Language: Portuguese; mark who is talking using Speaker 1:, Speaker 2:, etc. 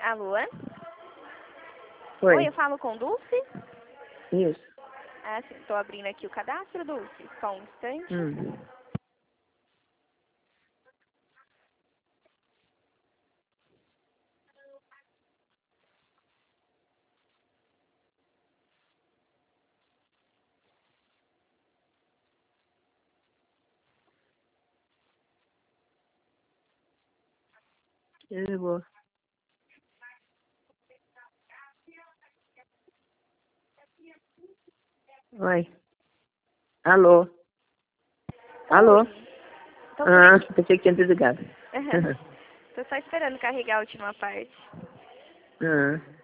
Speaker 1: Alô?
Speaker 2: Oi.
Speaker 1: Eu falo com Dulce?
Speaker 2: Isso.
Speaker 1: Ah, sim. Estou abrindo aqui o cadastro, Dulce. Só um instante.
Speaker 2: Eu vou. Oi. Alô? Alô?
Speaker 1: Tô por aqui.
Speaker 2: Pensei que tinha desligado.
Speaker 1: Tô só esperando carregar a última parte.